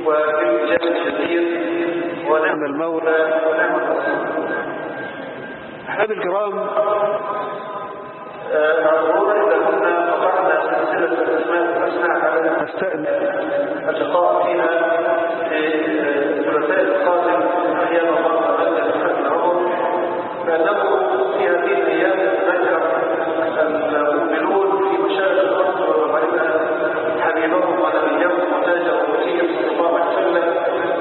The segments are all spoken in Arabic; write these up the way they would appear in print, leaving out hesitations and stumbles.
وبالإجابة الجدير ونعم المولى ونعم الرسول. أحبابي الكرام، أعذرونا إذا كنا قطعنا سلسلة الأسماء على نستأنف اللقاء فيها في الثلاثاء القادم أحيانا الله تعالى في العمر، لأنه في هذه الأيام ذكر المؤمنون في مشاهد الأرض وعلم حبيبهم ونبيهم وتاجه الرسول صلى الله عليه وسلم.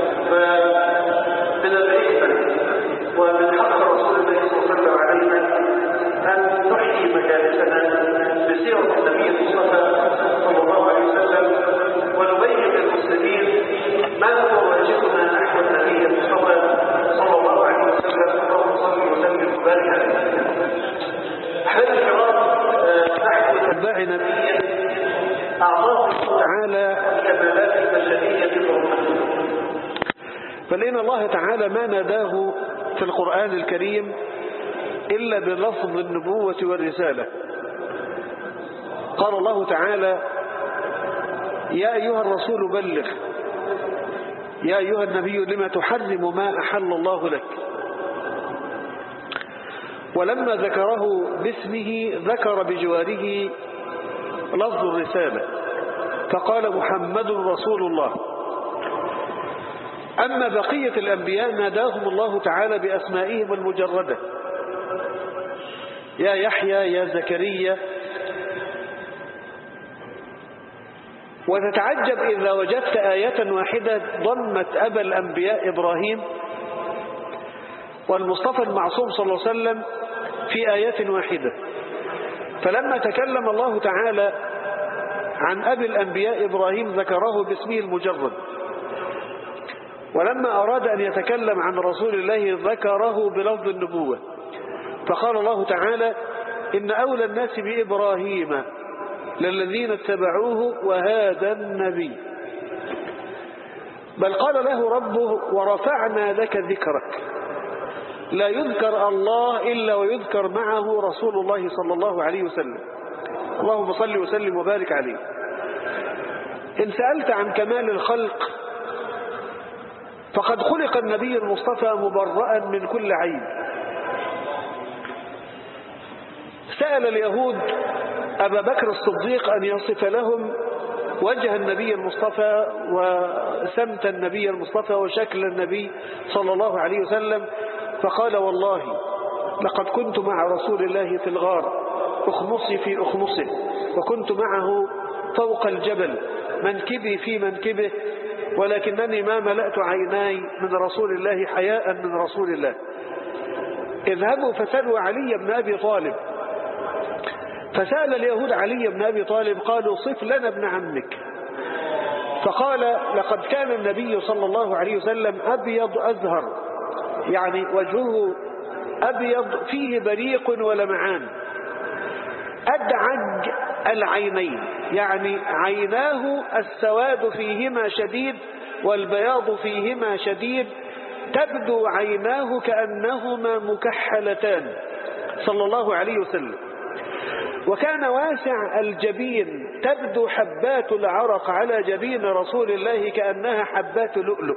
فمن الحكمة ومن حق رسول الله صلى الله عليه وسلم علينا أن نحيي مجالسنا بسيرة النبي المصطفى صلى الله عليه وسلم، ونبين للمسلمين ما هو واجبنا نحو النبي المصطفى صلى الله عليه وسلم. اللهم صل وسلم وبارك عليه. أحبابي الكرام، نحن أتباع نبيا أعطاه الله تعالى كمالات البشرية ضرورة، فلأن الله تعالى ما ناداه في القرآن الكريم إلا بلفظ النبوة والرسالة. قال الله تعالى: يا أيها الرسول بلغ، يا أيها النبي لما تحرم ما أحل الله لك. ولما ذكره باسمه ذكر بجواره لفظ الرسالة فقال: محمد رسول الله. أما بقية الأنبياء ناداهم الله تعالى بأسمائهم المجردة: يا يحيى، يا زكريا. وتتعجب إذا وجدت آية واحدة ضمت أبا الأنبياء إبراهيم والمصطفى المعصوم صلى الله عليه وسلم في آية واحدة. فلما تكلم الله تعالى عن أبي الأنبياء إبراهيم ذكره باسمه المجرد، ولما أراد أن يتكلم عن رسول الله ذكره بلفظ النبوة، فقال الله تعالى: إن أولى الناس بإبراهيم للذين اتبعوه وهذا النبي. بل قال له ربه: ورفعنا لك ذكرك. لا يذكر الله إلا ويذكر معه رسول الله صلى الله عليه وسلم. اللهم صل وسلم وبارك عليه. إن سألت عن كمال الخلق فقد خلق النبي المصطفى مبرأ من كل عيب. سأل اليهود أبا بكر الصديق أن يصف لهم وجه النبي المصطفى وسمت النبي المصطفى وشكل النبي صلى الله عليه وسلم، فقال: والله لقد كنت مع رسول الله في الغار أخمصي في أخمصه، وكنت معه فوق الجبل منكبي في منكبه، ولكنني ما ملأت عيناي من رسول الله حياء من رسول الله. اذهبوا فسألوا علي بن أبي طالب. فسأل اليهود علي بن أبي طالب قالوا: صف لنا ابن عمك. فقال: لقد كان النبي صلى الله عليه وسلم أبيض أزهر، يعني وجهه أبيض فيه بريق ولمعان، أدعج العينين، يعني عيناه السواد فيهما شديد والبياض فيهما شديد، تبدو عيناه كأنهما مكحلتان صلى الله عليه وسلم. وكان واسع الجبين، تبدو حبات العرق على جبين رسول الله كأنها حبات لؤلؤ.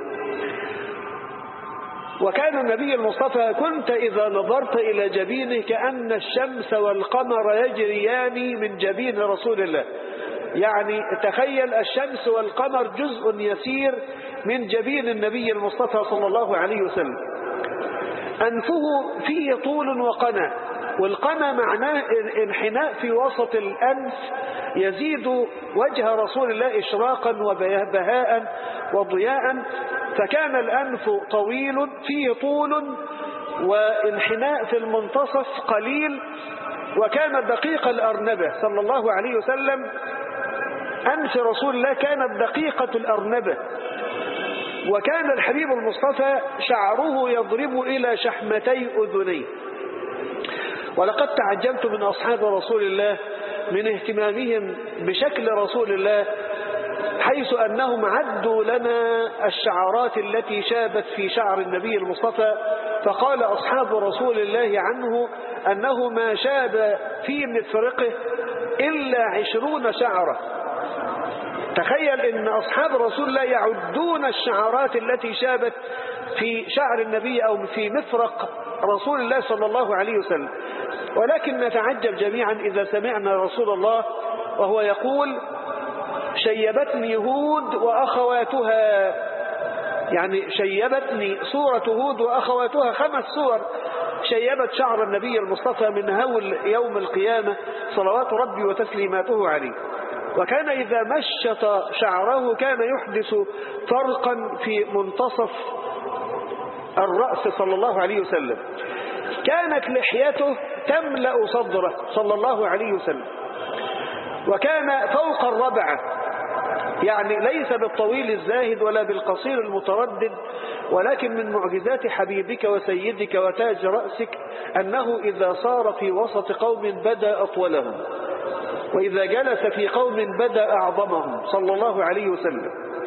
وكان النبي المصطفى كنت إذا نظرت إلى جبينه كأن الشمس والقمر يجريان من جبين رسول الله، يعني تخيل الشمس والقمر جزء يسير من جبين النبي المصطفى صلى الله عليه وسلم. أنفه فيه طول وقنا، والقنا معناه انحناء في وسط الأنف يزيد وجه رسول الله إشراقا وبهاء وضياء. فكان الأنف طويل فيه طول وانحناء في المنتصف قليل. وكان دقيق الأرنبة صلى الله عليه وسلم، أنف رسول الله كانت دقيقة الأرنبة. وكان الحبيب المصطفى شعره يضرب إلى شحمتي أذنيه. ولقد تعجبت من أصحاب رسول الله من اهتمامهم بشكل رسول الله، حيث أنهم عدوا لنا الشعرات التي شابت في شعر النبي المصطفى. فقال أصحاب رسول الله عنه أنه ما شاب في مفرقه إلا 20 شعرة. تخيل ان اصحاب رسول الله يعدون الشعارات التي شابت في شعر النبي او في مفرق رسول الله صلى الله عليه وسلم. ولكن نتعجب جميعا اذا سمعنا رسول الله وهو يقول شيبتني هود واخواتها، يعني شيبتني صورة هود واخواتها، 5 صور شيبت شعر النبي المصطفى من هول يوم القيامة صلوات ربي وتسليماته عليه. وكان إذا مشط شعره كان يحدث فرقا في منتصف الرأس صلى الله عليه وسلم. كانت لحيته تملأ صدره صلى الله عليه وسلم، وكان فوق الربعة، يعني ليس بالطويل الزاهد ولا بالقصير المتردد، ولكن من معجزات حبيبك وسيدك وتاج رأسك أنه إذا صار في وسط قوم بدا أطولهم، وإذا جلس في قوم بدا أعظمهم صلى الله عليه وسلم.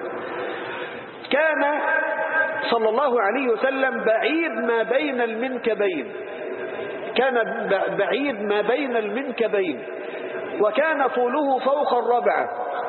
كان صلى الله عليه وسلم بعيد ما بين المنكبين، كان بعيد ما بين المنكبين، وكان طوله فوق الربعة.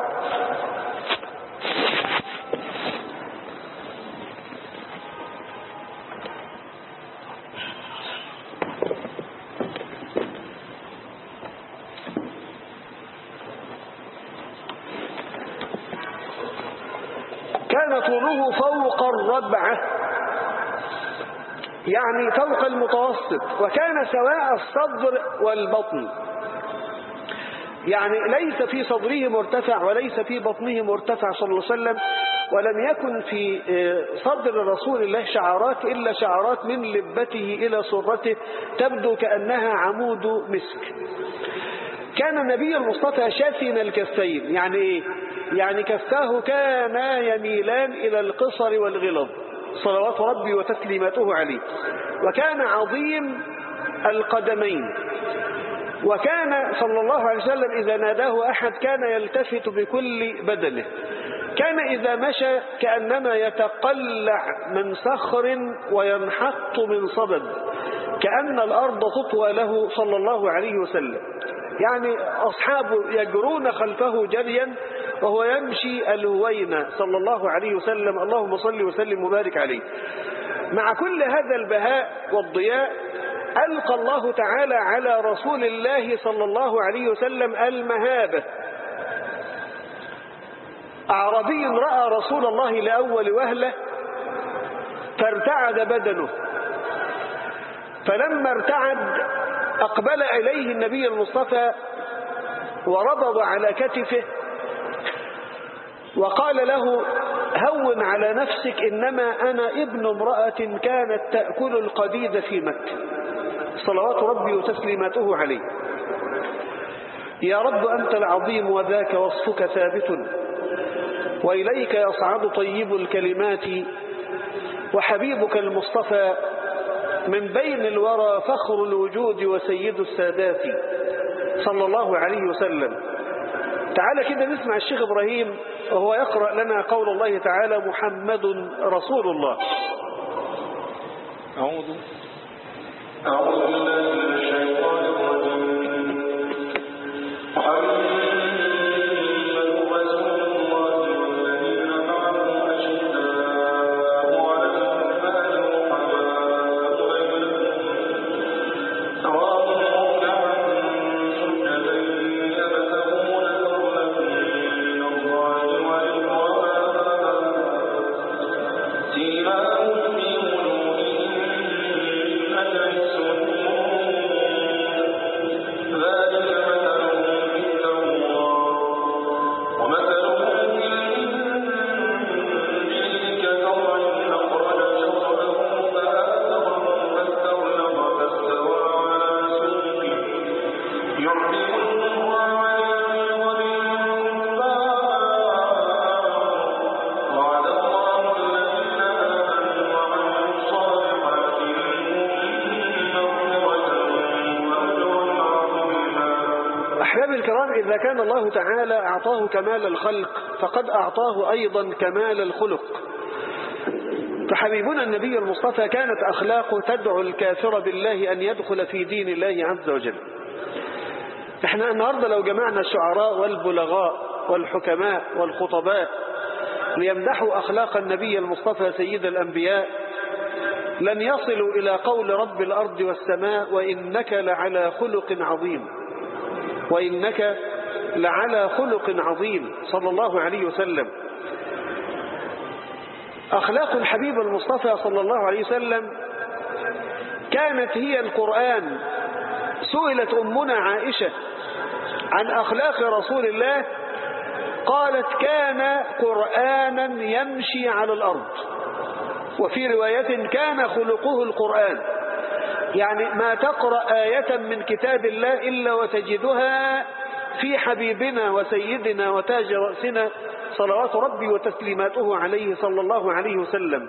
كان طوله فوق الربعة، يعني فوق المتوسط، وكان سواء الصدر والبطن، يعني ليس في صدره مرتفع وليس في بطنه مرتفع صلى الله عليه وسلم. ولم يكن في صدر رسول الله شعرات إلا شعرات من لبته إلى سرته تبدو كأنها عمود مسك. كان النبي المصطفى شاسن الكفين، يعني إيه؟ يعني كفاه كان يميلان إلى القصر والغلظ صلوات ربي وتسليماته عليه. وكان عظيم القدمين، وكان صلى الله عليه وسلم إذا ناداه أحد كان يلتفت بكل بدنه. كان إذا مشى كأنما يتقلع من صخر وينحط من صدد، كأن الأرض تطوى له صلى الله عليه وسلم. يعني أصحابه يجرون خلفه جريا وهو يمشي الهوين صلى الله عليه وسلم. اللهم صل وسلم وبارك عليه. مع كل هذا البهاء والضياء ألقى الله تعالى على رسول الله صلى الله عليه وسلم المهابة. أعرابي رأى رسول الله لأول وهلة فارتعد بدنه، فلما ارتعد أقبل إليه النبي المصطفى وربض على كتفه وقال له هون على نفسك، إنما أنا ابن امرأة كانت تأكل القديد في مكة صلوات ربي وتسليماته عليه. يا رب أنت العظيم وذاك وصفك ثابت، وإليك يصعد طيب الكلمات، وحبيبك المصطفى من بين الورى فخر الوجود وسيد السادات صلى الله عليه وسلم. تعالى كده نسمع الشيخ إبراهيم وهو يقرأ لنا قول الله تعالى محمد رسول الله. أعوذ بالله من الشيطان الرجيم. إذا كان الله تعالى أعطاه كمال الخلق فقد أعطاه أيضا كمال الخلق. فحبيبنا النبي المصطفى كانت أخلاقه تدعو الكافر بالله أن يدخل في دين الله عز وجل. احنا النهاردة لو جمعنا الشعراء والبلغاء والحكماء والخطباء ليمدحوا أخلاق النبي المصطفى سيد الأنبياء لن يصلوا إلى قول رب الأرض والسماء وإنك لعلى خلق عظيم، وإنك لعلى خلق عظيم صلى الله عليه وسلم. أخلاق الحبيب المصطفى صلى الله عليه وسلم كانت هي القرآن. سئلت أمنا عائشة عن أخلاق رسول الله قالت كان قرآنا يمشي على الأرض، وفي رواية كان خلقه القرآن. يعني ما تقرأ آية من كتاب الله إلا وتجدها في حبيبنا وسيدنا وتاج رأسنا صلوات ربي وتسليماته عليه صلى الله عليه وسلم.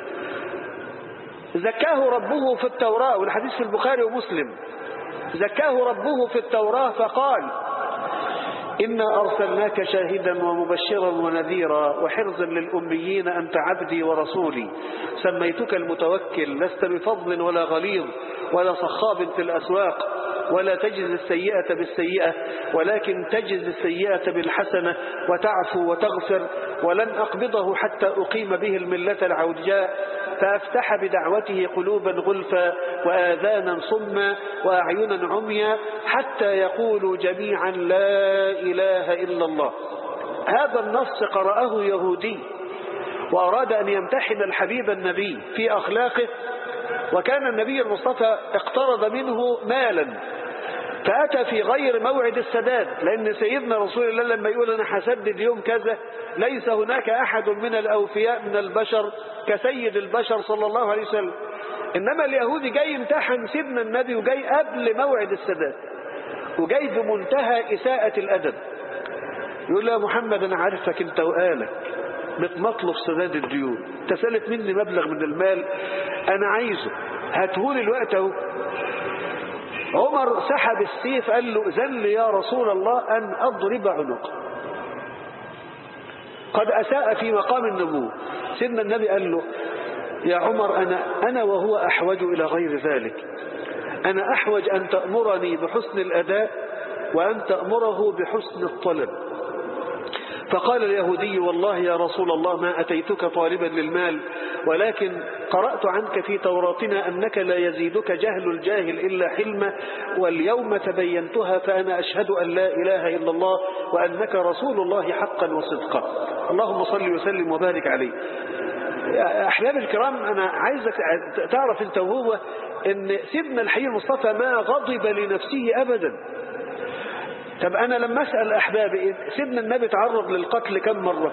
زكاه ربه في التوراة، والحديث في البخاري ومسلم، زكاه ربه في التوراة فقال إنا أرسلناك شاهدا ومبشرا ونذيرا وحرزا للأميين أنت عبدي ورسولي، سميتك المتوكل، لست بفضل ولا غليظ ولا صخاب في الأسواق، ولا تجز السيئة بالسيئة ولكن تجز السيئة بالحسنة وتعفو وتغفر، ولن أقبضه حتى أقيم به الملة العوجاء، فأفتح بدعوته قلوبا غلفا وآذانا صما وأعينا عميا حتى يقولوا جميعا لا إله إلا الله. هذا النص قرأه يهودي وأراد أن يمتحن الحبيب النبي في أخلاقه، وكان النبي المصطفى اقترض منه مالا فأتى في غير موعد السداد، لأن سيدنا رسول الله لما يقول أنا هسدد يوم كذا ليس هناك أحد من الأوفياء من البشر كسيد البشر صلى الله عليه وسلم. إنما اليهودي جاي يمتحن سيدنا النبي وجاي قبل موعد السداد وجاي بمنتهى إساءة الأدب، يقول له يا محمد أنا عارفك أنت وقالك بتمطلب سداد الديون، تسألت مني مبلغ من المال أنا عايزه هاتهولي الوقت اهو. عمر سحب السيف قال له إذن لي يا رسول الله أن أضرب عنقه، قد أساء في مقام النبوة. سيدنا النبي قال له يا عمر أنا وهو أحوج إلى غير ذلك، أنا أحوج أن تأمرني بحسن الأداء وأن تأمره بحسن الطلب. فقال اليهودي والله يا رسول الله ما أتيتك طالبا للمال، ولكن قرأت عنك في توراتنا أنك لا يزيدك جهل الجاهل إلا حلما، واليوم تبينتها فأنا أشهد أن لا إله إلا الله وأنك رسول الله حقا وصدقا، اللهم صل وسلم وبارك عليه. أحباب الكرام، أنا عايزك تعرف أنت وهو أن سيدنا الحبيب المصطفى ما غضب لنفسه أبدا. طب أنا لما أسأل أحبابي سيدنا النبي تعرض للقتل كم مرة؟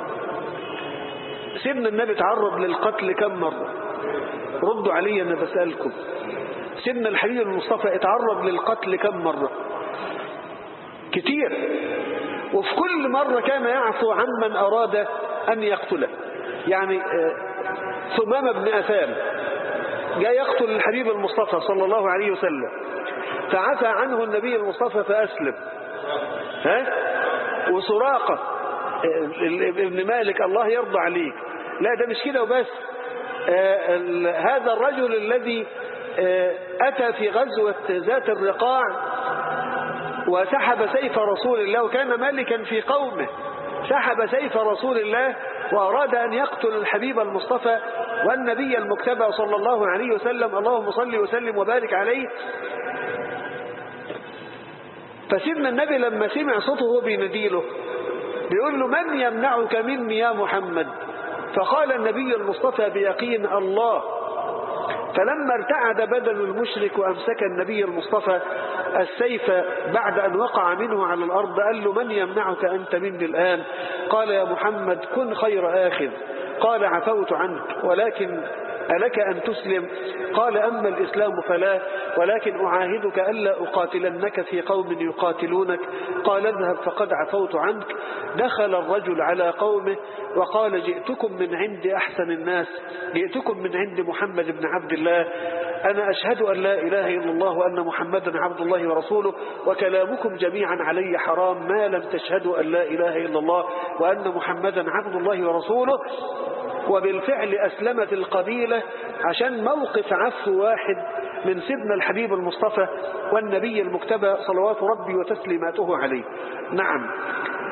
سيدنا النبي تعرض للقتل كم مرة؟ ردوا علي أنا بسألكم. سيدنا الحبيب المصطفى اتعرض للقتل كم مرة؟ كتير، وفي كل مرة كان يعفو عمن أراد أن يقتله. يعني ثمامة بن أثال جاء يقتل الحبيب المصطفى صلى الله عليه وسلم فعفى عنه النبي المصطفى فأسلم. وسراقة ابن مالك الله يرضى عليك، لا ده مش كده وبس، هذا الرجل الذي أتى في غزوة ذات الرقاع وسحب سيف رسول الله وكان ملكا في قومه، سحب سيف رسول الله وأراد أن يقتل الحبيب المصطفى والنبي المكتبى صلى الله عليه وسلم، اللهم صل وسلم وبارك عليه. فسيدنا النبي لما سمع صوته بيناديله بيقول له من يمنعك مني يا محمد؟ فقال النبي المصطفى بيقين الله. فلما ارتعد بدن المشرك وأمسك النبي المصطفى السيف بعد أن وقع منه على الأرض قال له من يمنعك أنت مني الآن؟ قال يا محمد كن خير آخذ. قال عفوت عنك ولكن ألك أن تسلم؟ قال أما الإسلام فلا، ولكن أعاهدك ألا أقاتلنك في قوم يقاتلونك. قال اذهب فقد عفوت عنك. دخل الرجل على قومه وقال جئتكم من عند أحسن الناس، جئتكم من عند محمد بن عبد الله، أنا أشهد أن لا إله إلا الله وأن محمدا عبد الله ورسوله، وكلامكم جميعا علي حرام ما لم تشهدوا أن لا إله إلا الله وأن محمدا عبد الله ورسوله. وبالفعل أسلمت القبيلة عشان موقف عفو واحد من سيدنا الحبيب المصطفى والنبي المكتبى صلوات ربي وتسليماته عليه. نعم،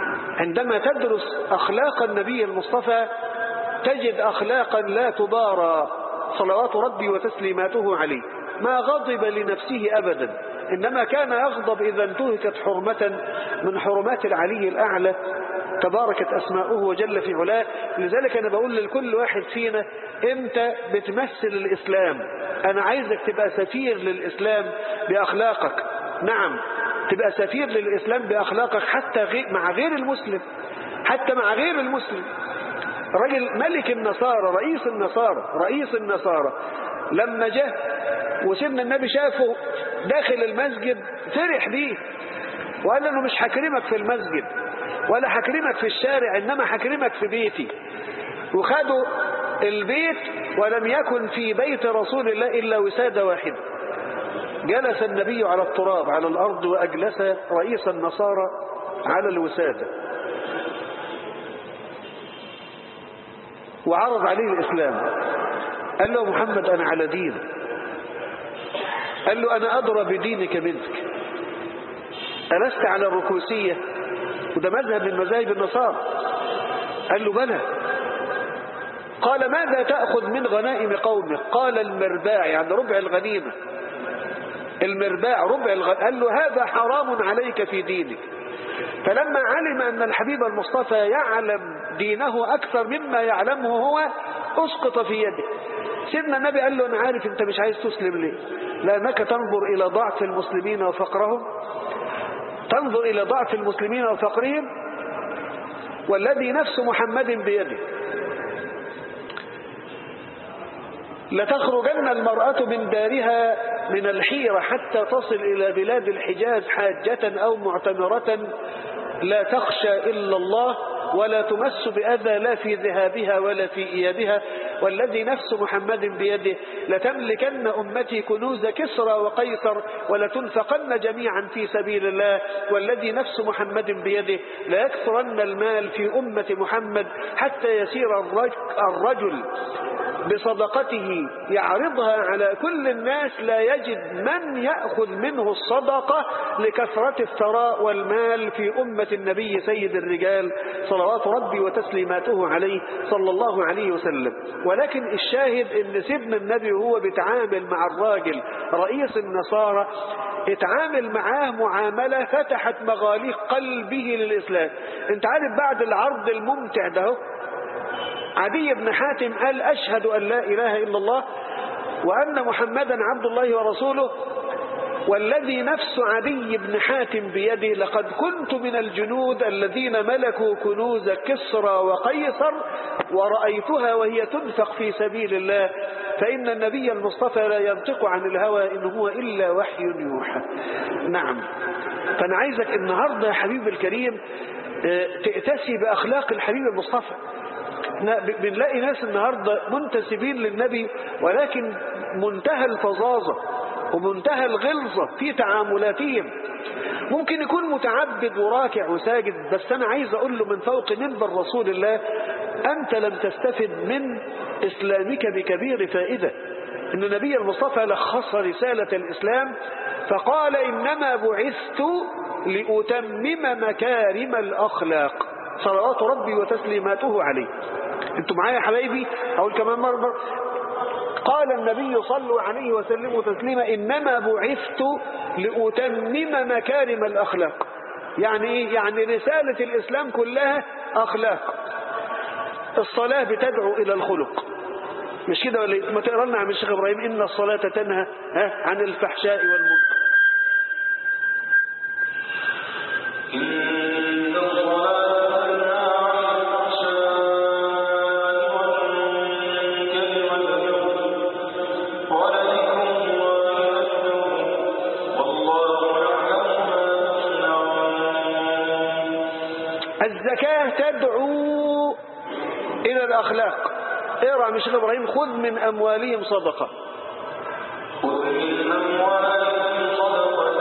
عندما تدرس أخلاق النبي المصطفى تجد أخلاقا لا تبارى صلوات ربي وتسليماته عليه. ما غضب لنفسه أبدا، إنما كان يغضب إذا انتهكت حرمة من حرمات العلي الأعلى تباركت أسماؤه وجل في علاه. لذلك أنا بقول لكل واحد فينا أنت بتمثل الإسلام، أنا عايزك تبقى سفير للإسلام بأخلاقك. نعم، تبقى سفير للإسلام بأخلاقك حتى مع غير المسلم، حتى مع غير المسلم. رجل ملك النصارى، رئيس النصارى لما جاء وسيدنا النبي شافه داخل المسجد فرح بيه وقال له مش هكرمك في المسجد ولا هكرمك في الشارع، إنما هكرمك في بيتي. وخدوا البيت ولم يكن في بيت رسول الله إلا وسادة واحدة. جلس النبي على التراب على الأرض وأجلس رئيس النصارى على الوسادة وعرض عليه الإسلام. قال له محمد أنا على دين. قال له أنا أدرى بدينك منك، ألست على الركوسية؟ وده مذهب من مذاهب النصارى. قال له بلى. قال ماذا تأخذ من غنائم قومك؟ قال المرباع، يعني ربع الغنيمة. المرباع ربع الغنيمة. قال له هذا حرام عليك في دينك. فلما علم أن الحبيب المصطفى يعلم دينه أكثر مما يعلمه هو أسقط في يده. سيدنا النبي قال له أنا عارف أنت مش عايز تسلم ليه، لأنك تنظر إلى ضعف المسلمين وفقرهم، تنظر إلى ضعف المسلمين وفقرهم، والذي نفس محمد بيده لتخرجن المرأة من دارها من الحيرة حتى تصل إلى بلاد الحجاز حاجة أو معتمرة لا تخشى إلا الله ولا تمس بأذى لا في ذهابها ولا في إيابها، والذي نفس محمد بيده لتملكن أمتي كنوز كسرى وقيصر ولتنفقن جميعا في سبيل الله، والذي نفس محمد بيده ليكثرن المال في أمة محمد حتى يسير الرجل بصدقته يعرضها على كل الناس لا يجد من يأخذ منه الصدقة لكثرة الثراء والمال في أمة النبي سيد الرجال صلوات ربي وتسليماته عليه صلى الله عليه وسلم. ولكن الشاهد ان سيدنا النبي وهو بيتعامل مع الراجل رئيس النصارى اتعامل معاه معاملة فتحت مغاليق قلبه للإسلام. انت عارف بعد العرض الممتع ده عدي بن حاتم قال أشهد أن لا إله إلا الله وأن محمدا عبد الله ورسوله، والذي نفس عدي بن حاتم بيدي لقد كنت من الجنود الذين ملكوا كنوز كسرى وقيصر ورأيتها وهي تنفق في سبيل الله، فإن النبي المصطفى لا ينطق عن الهوى إن هو إلا وحي يوحى. نعم، فأنا عايزك النهاردة يا حبيب الكريم تأتسي بأخلاق الحبيب المصطفى. بنلاقي ناس النهاردة منتسبين للنبي ولكن منتهى الفظاظة ومنتهى الغلظة في تعاملاتهم. ممكن يكون متعبد وراكع وساجد، بس أنا عايز أقول له من فوق منبر رسول الله أنت لم تستفد من إسلامك بكبير فائدة. إن النبي المصطفى لخص رسالة الإسلام فقال إنما بعثت لأتمم مكارم الأخلاق صلوات ربي وتسليماته عليه. انتوا معايا يا حبايبي؟ أقول كمان مرة، قال النبي صلوا عليه وسلموا تسليما إنما بعثت لأتمم مكارم الأخلاق. يعني إيه؟ يعني رسالة الإسلام كلها أخلاق. الصلاة بتدعو إلى الخلق، مش كده ولا؟ ما تقرأ لنا عن الشيخ إبراهيم إن الصلاة تنهى عن الفحشاء والمنكر. الزكاة تدعو إلى الأخلاق. اقرأ من الشيخ إبراهيم خذ من أموالهم صدقة. خذ من أموالهم صدقة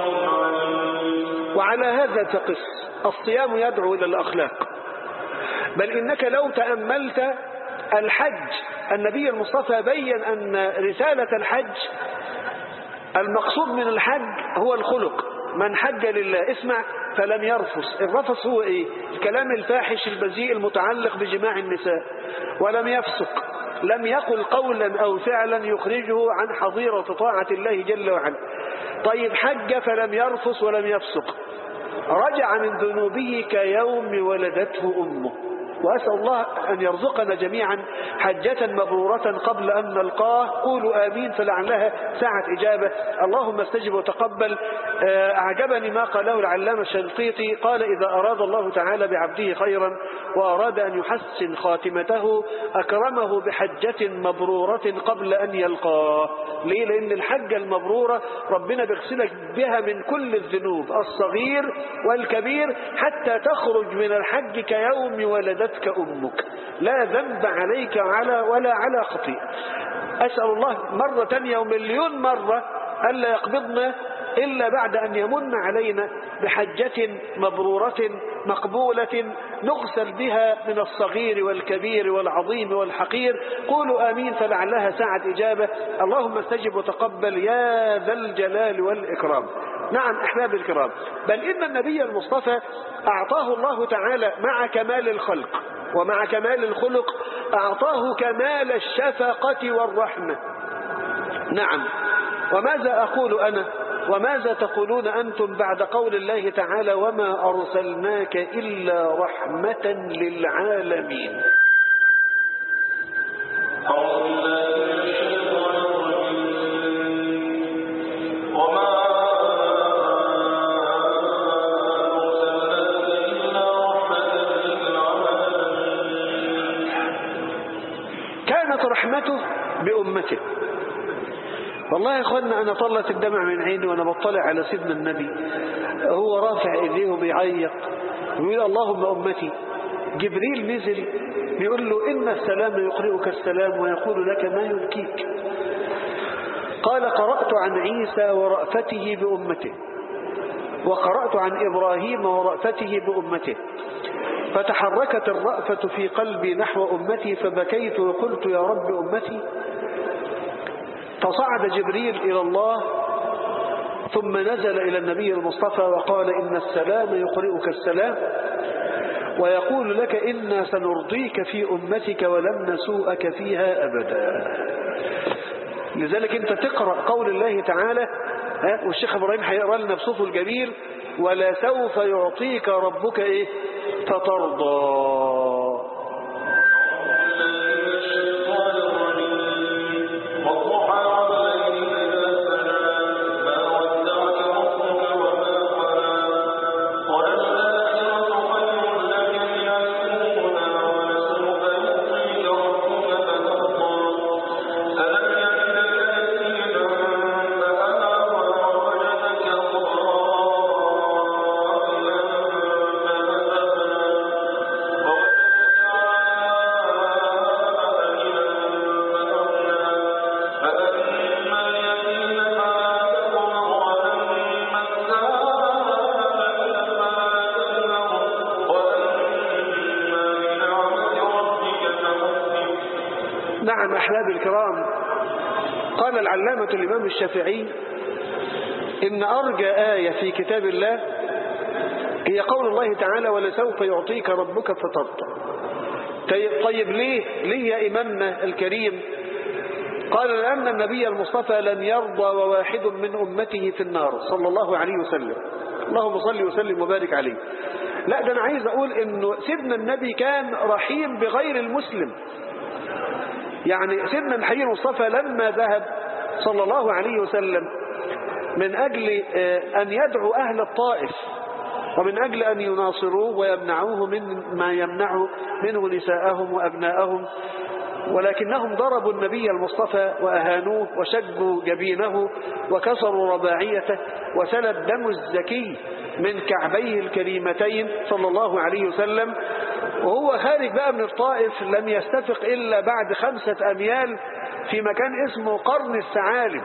وعلى هذا تقس الصيام يدعو إلى الأخلاق. بل إنك لو تأملت الحج، النبي المصطفى بين أن رسالة الحج المقصود من الحج هو الخلق. من حج لله، اسمع، فلم يرفث. الرفث هو ايه؟ الكلام الفاحش البذيء المتعلق بجماع النساء. ولم يفسق، لم يقل قولا أو فعلا يخرجه عن حظيرة طاعة الله جل وعلا. طيب حج فلم يرفث ولم يفسق، رجع من ذنوبه كيوم ولدته أمه. وأسأل الله أن يرزقنا جميعا حجة مبرورة قبل أن نلقاه. قولوا آمين فلعلها ساعة إجابة. اللهم استجب وتقبل. أعجبني ما قاله العلامة الشنقيطي، قال إذا أراد الله تعالى بعبده خيرا وأراد أن يحسن خاتمته أكرمه بحجة مبرورة قبل أن يلقاه. ليه؟ لأن الحجة المبرورة ربنا بيغسلك بها من كل الذنوب الصغير والكبير حتى تخرج من الحج كيوم ولدتك أمك، لا ذنب عليك ولا على خطيئة. أسأل الله مرة تانية ومليون مرة ألا يقبضنا إلا بعد أن يمن علينا بحجة مبرورة مقبولة نغسل بها من الصغير والكبير والعظيم والحقير. قولوا آمين فلعلها ساعة إجابة. اللهم استجب وتقبل يا ذا الجلال والإكرام. نعم أحباب الكرام، بل إن النبي المصطفى أعطاه الله تعالى مع كمال الخلق ومع كمال الخلق أعطاه كمال الشفقة والرحمة. نعم، وماذا أقول أنا وماذا تقولون أنتم بعد قول الله تعالى وما أرسلناك إلا رحمة للعالمين؟ كانت رحمته بأمته. والله يا اخوانا انا طلت الدمع من عيني وانا بطلع على سيدنا النبي، هو رافع ايديه وبيعيط ويقول اللهم امتي. جبريل نزل بيقول له ان السلام يقرئك السلام ويقول لك ما يبكيك. قال قرأت عن عيسى ورأفته بأمته، وقرأت عن إبراهيم ورأفته بأمته، فتحركت الرأفة في قلبي نحو أمتي فبكيت وقلت يا رب أمتي. فصعد جبريل إلى الله ثم نزل إلى النبي المصطفى وقال إن السلام يقرئك السلام ويقول لك إنا سنرضيك في أمتك ولن نسوءك فيها أبدا. لذلك أنت تقرأ قول الله تعالى، والشيخ إبراهيم هيقرأ لنا بصوته الجميل ولا سوف يعطيك ربك إيه فترضى. نعم أحباب الكرام، قال العلامة الإمام الشافعي إن أرجى آية في كتاب الله هي قول الله تعالى ولسوف يعطيك ربك فترضى. طيب ليه يا إمامنا الكريم؟ قال لأن النبي المصطفى لن يرضى وواحد من أمته في النار صلى الله عليه وسلم. اللهم صل وسلم وبارك عليه. لا ده أنا عايز أقول إنه سيدنا النبي كان رحيم بغير المسلم. يعني سيدنا الحبيب المصطفى لما ذهب صلى الله عليه وسلم من أجل أن يدعو أهل الطائف ومن أجل أن يناصروه ويمنعوه من ما يمنع منه نساءهم وأبناءهم، ولكنهم ضربوا النبي المصطفى وأهانوه وشجوا جبينه وكسروا رباعيته وسل الدم الزكي من كعبيه الكريمتين صلى الله عليه وسلم. وهو خارج بقى من الطائف لم يستفق إلا بعد 5 أميال في مكان اسمه قرن الثعالب،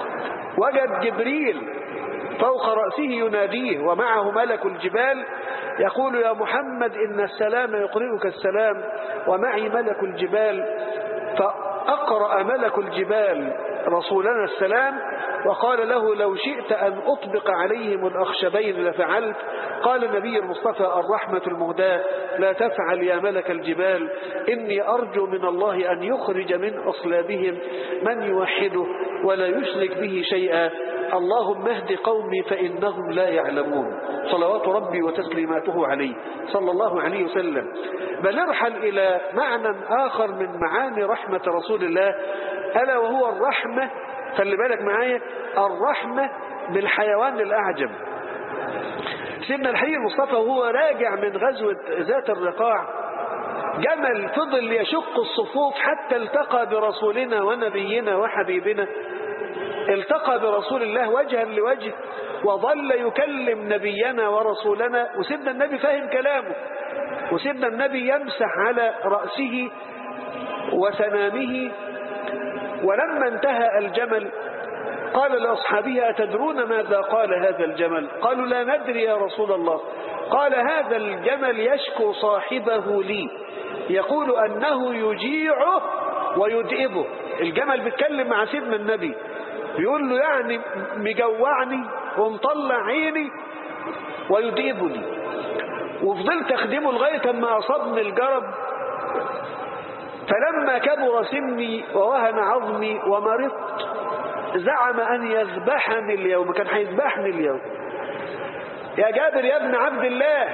وجد جبريل فوق رأسه يناديه ومعه ملك الجبال يقول يا محمد إن السلام يقرئك السلام ومعي ملك الجبال، فأقرأ ملك الجبال رسولنا السلام وقال له لو شئت أن أطبق عليهم الأخشبين لفعلت. قال النبي المصطفى الرحمة المهداة لا تفعل يا ملك الجبال، إني أرجو من الله أن يخرج من أصلابهم من يوحده ولا يشرك به شيئا، اللهم اهد قومي فإنهم لا يعلمون. صلوات ربي وتسليماته عليه صلى الله عليه وسلم. بل نرحل إلى معنى آخر من معاني رحمة رسول الله، ألا وهو الرحمة، خلي بالك معايا، الرحمة بالحيوان الأعجم. سيدنا الحبيب المصطفى وهو راجع من غزوة ذات الرقاع، جمل فضل يشق الصفوف حتى التقى برسولنا ونبينا وحبيبنا، التقى برسول الله وجها لوجه وظل يكلم نبينا ورسولنا، وسيدنا النبي فاهم كلامه، وسيدنا النبي يمسح على رأسه وسنامه. ولما انتهى الجمل قال لأصحابه أتدرون ماذا قال هذا الجمل؟ قالوا لا ندري يا رسول الله. قال هذا الجمل يشكو صاحبه لي، يقول أنه يجيعه ويدئبه. الجمل بيتكلم مع سيدنا النبي بيقول له يعني مجوعني ومطلع عيني ويدئبني، وفضلت أخدمه لغاية ما أصابني الجرب، فلما كبر سني ووهن عظمي ومرضت زعم أن يذبحني اليوم، كان هيذبحني اليوم. يا جابر يا ابن عبد الله،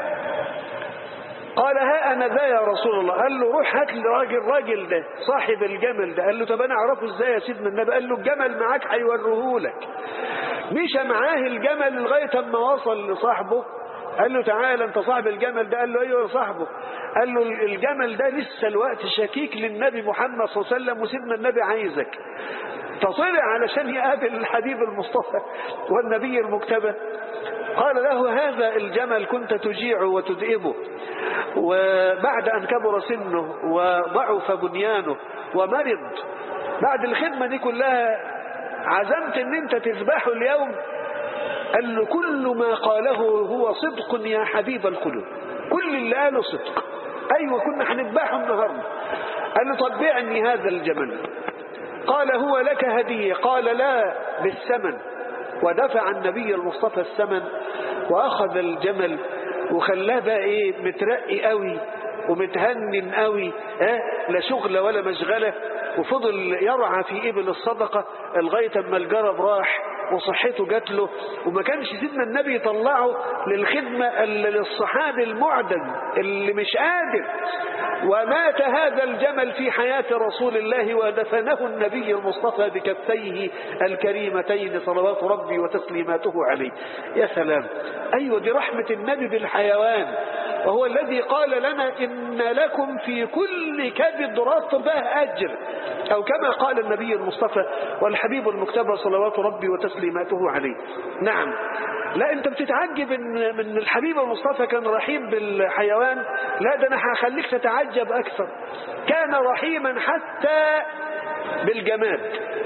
قال ها أنا ذا يا رسول الله. قال له روح هات لي الراجل ده صاحب الجمل ده. قال له طب أنا أعرفه إزاي يا سيدنا النبي؟ قال له الجمل معاك هيوريهولك. مشى معاه الجمل لغاية ما وصل لصاحبه، قال له تعالى أنت صاحب الجمل ده؟ قال له أيوه يا صاحبه. قال له الجمل ده لسه الوقت شكيك للنبي محمد صلى الله عليه وسلم وسيدنا النبي عايزك. فطلع علشان يقابل الحبيب المصطفى والنبي المجتبى. قال له هذا الجمل كنت تجيعه وتدئبه، وبعد أن كبر سنه وضعف بنيانه ومرض، بعد الخدمة دي كلها عزمت ان انت تذبحه اليوم. قال له كل ما قاله هو صدق يا حبيب القلوب، كل اللي قاله صدق. ايوه كنا هنذبحه النهارده. قال له طب بعني هذا الجمل. قال هو لك هدية. قال لا بالثمن. ودفع النبي المصطفى الثمن واخذ الجمل وخلاه بقى ايه مترقي قوي ومتهنن قوي، لا شغل ولا مشغله، وفضل يرعى في ابل الصدقه لغايه اما الجرب راح وصحته جات له، وما كانش سيدنا النبي يطلعه للخدمه للصحابي المعدم اللي مش قادر. ومات هذا الجمل في حياه رسول الله ودفنه النبي المصطفى بكفيه الكريمتين صلوات ربي وتسليماته عليه. يا سلام، ايوه دي رحمه النبي بالحيوان، وهو الذي قال لنا إن لكم في كل كبد رطبة أجر، أو كما قال النبي المصطفى والحبيب المجتبى صلوات ربي وتسليماته عليه. نعم، لا أنت بتتعجب من الحبيب المصطفى كان رحيم بالحيوان، لا ده أنا هخليك تتعجب أكثر، كان رحيما حتى بالجماد.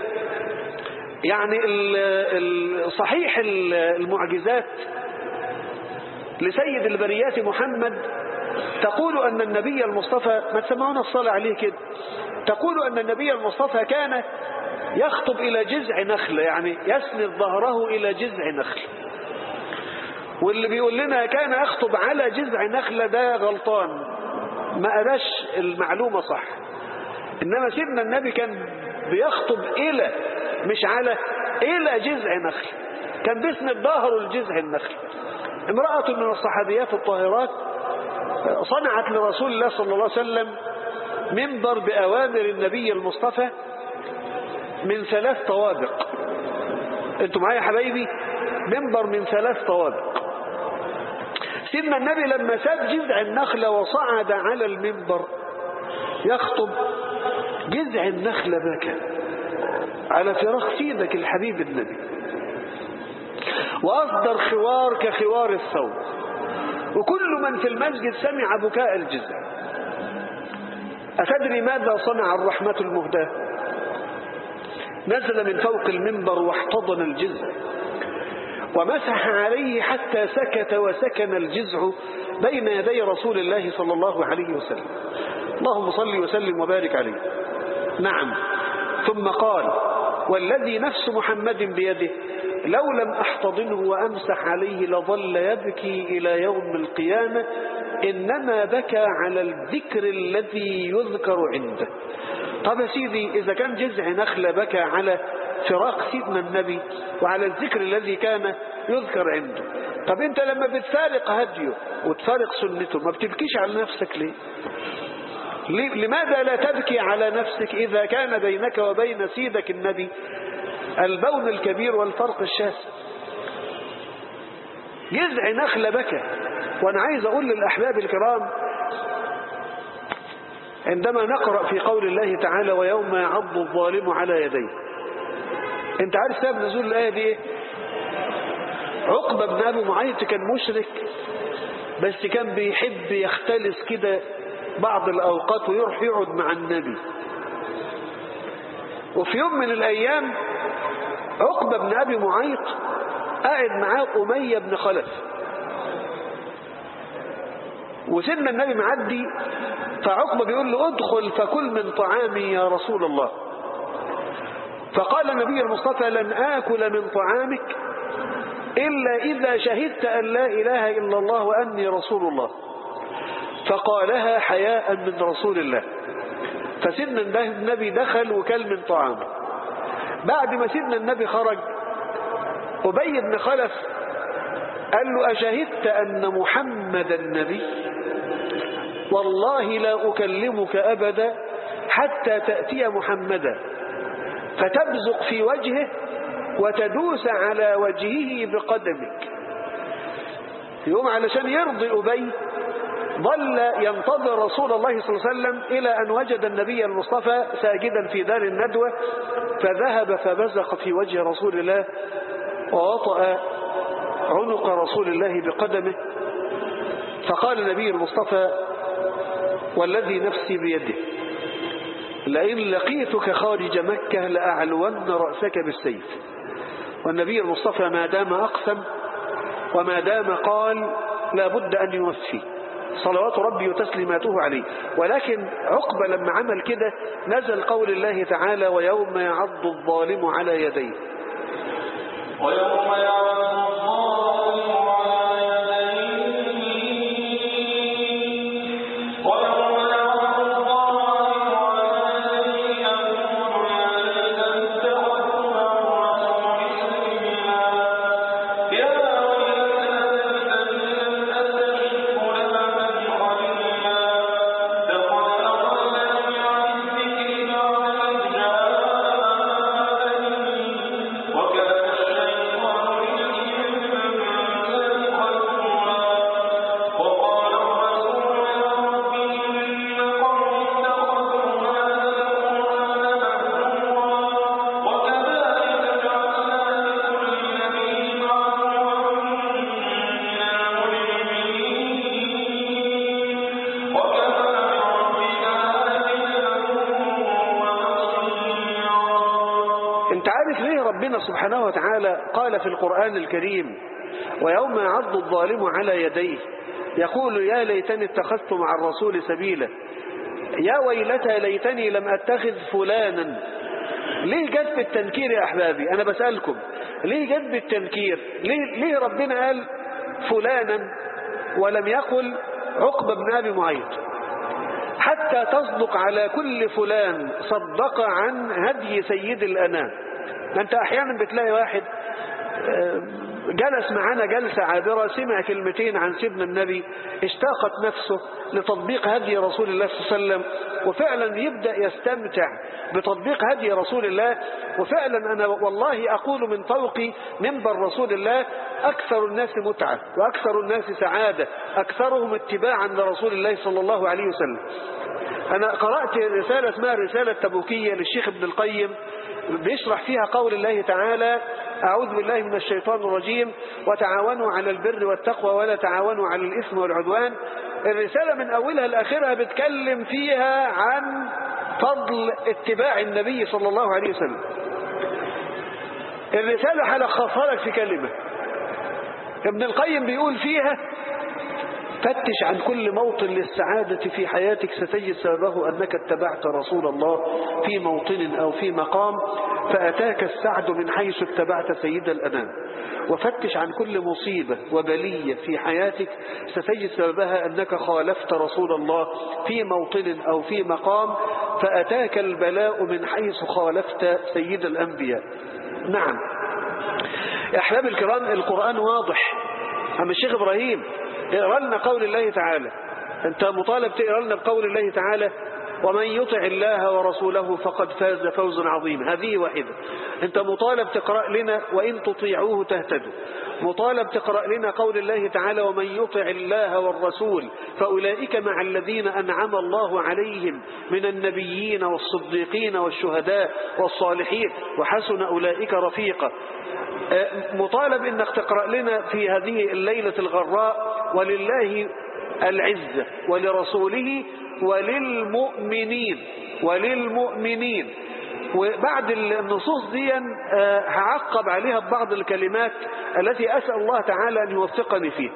يعني صحيح المعجزات لسيد البريات محمد تقول أن النبي المصطفى، ما تسمعون الصلاة عليه كده، تقول أن النبي المصطفى كان يخطب إلى جذع نخلة، يعني يسند ظهره إلى جذع نخل. واللي بيقول لنا كان يخطب على جذع نخلة ده غلطان، ما قراش المعلومة صح. إنما سيدنا النبي كان بيخطب إلى، مش على، إلى جذع نخل، كان بيسند ظهره لجذع النخل. امرأة من الصحابيات الطاهرات صنعت لرسول الله صلى الله عليه وسلم منبر بأوامر النبي المصطفى من 3 طوابق. انتوا معايا يا حبايبي؟ منبر من 3 طوابق. سيدنا النبي لما ساب جذع النخلة وصعد على المنبر يخطب، جذع النخلة بكى على فراق سيدك الحبيب النبي، وأصدر خوار كخوار الثوب، وكل من في المسجد سمع بكاء الجذع. أتدري ماذا صنع الرحمة المهداة؟ نزل من فوق المنبر واحتضن الجذع ومسح عليه حتى سكت وسكن الجزع بين يدي رسول الله صلى الله عليه وسلم. اللهم صل وسلم وبارك عليه. نعم. ثم قال: والذي نفس محمد بيده لو لم أحتضنه وأمسح عليه لظل يبكي إلى يوم القيامة، إنما بكى على الذكر الذي يذكر عنده. طب يا سيدي، إذا كان جذع نخلة بكى على فراق سيدنا النبي وعلى الذكر الذي كان يذكر عنده، طب أنت لما بتفارق هديه وتفارق سنته ما بتبكيش على نفسك ليه؟ لماذا لا تبكي على نفسك إذا كان بينك وبين سيدك النبي البون الكبير والفرق الشاسع؟ جذع نخلة بكى. وأنا عايز أقول للأحباب الكرام، عندما نقرأ في قول الله تعالى: ويوم يعض الظالم على يديه، أنت عارف سبب نزول الآية دي إيه؟ عقبة بن أبي معيط كان مشرك، بس كان بيحب يختلس كده بعض الأوقات ويروح يقعد مع النبي. وفي يوم من الأيام عقبة بن أبي معيط قاعد معاه أمية بن خلف، وسيدنا النبي معدي، فعقبة بيقول له: ادخل فكل من طعامي يا رسول الله. فقال النبي المصطفى: لن آكل من طعامك إلا إذا شهدت أن لا إله إلا الله وأني رسول الله. فقالها حياء من رسول الله. فسيدنا النبي دخل وكل من طعامه. بعد ما سيدنا النبي خرج، أبي بن خلف قال له: أشهدت أن محمد النبي؟ والله لا أكلمك أبدا حتى تأتي محمدا فتبزق في وجهه وتدوس على وجهه بقدمك. يوم علشان يرضي أبي ظل ينتظر رسول الله صلى الله عليه وسلم إلى أن وجد النبي المصطفى ساجدا في دار الندوة، فذهب فبزق في وجه رسول الله ووطأ عنق رسول الله بقدمه. فقال النبي المصطفى: والذي نفسي بيده لئن لقيتك خارج مكة لأعلون رأسك بالسيف. والنبي المصطفى ما دام أقسم وما دام قال لا بد أن يوفي صلوات ربي وتسليماته عليه. ولكن عقبة لما عمل كده نزل قول الله تعالى: ويوم يعض الظالم على يديه. ويوم يعض الظالم على يديه ويوم يعض الظالم على يديه يقول يا ليتني اتخذت مع الرسول سبيلا يا ويلتى ليتني لم أتخذ فلانا خليلا لقد أضلني عن الذكر بعد إذ جاءني وكان الشيطان للإنسان خذولا وقال الرسول يا رب إن قومي اتخذوا هذا القرآن مهجورا وكذلك جعلنا لكل نبي عدوا من المجرمين وكفى بربك هاديا ونصيرا. انت عارف ليه ربنا سبحانه وتعالى قال في القرآن الكريم: ويوم يعض الظالم على يديه يقول يا ليتني اتخذت مع الرسول سبيلا يا ويلتى ليتني لم أتخذ فلانا؟ ليه جد بالتنكير يا أحبابي؟ أنا بسألكم ليه جد بالتنكير؟ ليه ربنا قال فلانا ولم يقل عقبة بن أبي معيط؟ حتى تصدق على كل فلان صدق عن هدي سيد الأنام. أنت أحيانا بتلاقي واحد جلس معنا جلسة عابرة، سمع كلمتين عن سيدنا النبي، اشتاقت نفسه لتطبيق هدي رسول الله صلى الله عليه وسلم، وفعلا يبدأ يستمتع بتطبيق هدي رسول الله. وفعلا أنا والله أقول من فوق منبر رسول الله: أكثر الناس متعة وأكثر الناس سعادة أكثرهم اتباعا لرسول الله صلى الله عليه وسلم. أنا قرأت رسالة اسمها الرسالة التبوكية للشيخ ابن القيم، بيشرح فيها قول الله تعالى: أعوذ بالله من الشيطان الرجيم وتعاونوا على البر والتقوى ولا تعاونوا على الإثم والعدوان. الرسالة من أولها لآخرها بتكلم فيها عن فضل اتباع النبي صلى الله عليه وسلم. الرسالة هلخصها لك في كلمة: ابن القيم بيقول فيها: فتش عن كل موطن للسعادة في حياتك ستجد سببه أنك اتبعت رسول الله في موطن أو في مقام فأتاك السعد من حيث اتبعت سيد الأنام. وفتش عن كل مصيبة وبلية في حياتك ستجد سببها أنك خالفت رسول الله في موطن أو في مقام فأتاك البلاء من حيث خالفت سيد الأنبياء. نعم يا أحباب الكرام، القرآن واضح. أما الشيخ إبراهيم اقرأ لنا قول الله تعالى، أنت مطالب تقرأ لنا بقول الله تعالى: ومن يطع الله ورسوله فقد فاز فوزا عظيما. هذه واحدة. أنت مطالب تقرأ لنا: وإن تطيعوه تهتدوا. مطالب تقرأ لنا قول الله تعالى: ومن يطع الله والرسول فأولئك مع الذين أنعم الله عليهم من النبيين والصديقين والشهداء والصالحين وحسن أولئك رفيقا. مطالب انك تقرأ لنا في هذه الليلة الغراء: ولله العزة ولرسوله وللمؤمنين. وبعد النصوص دي هعقب عليها ببعض الكلمات التي أسأل الله تعالى أن يوفقني فيها.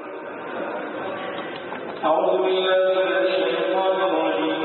أعوذ بالله من الشيطان الرجيم.